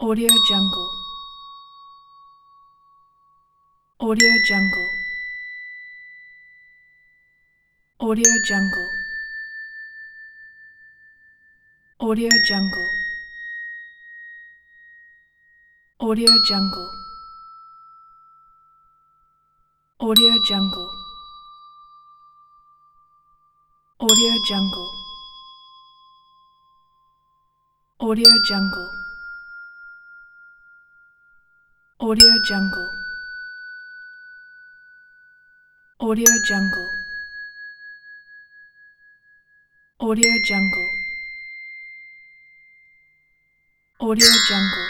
Audio Jungle. Audio Jungle. Audio Jungle. Audio Jungle. Audio Jungle. Audio Jungle. Audio Jungle. Audio Jungle. Audio Jungle. Audio Jungle. Audio Jungle. Audio Jungle.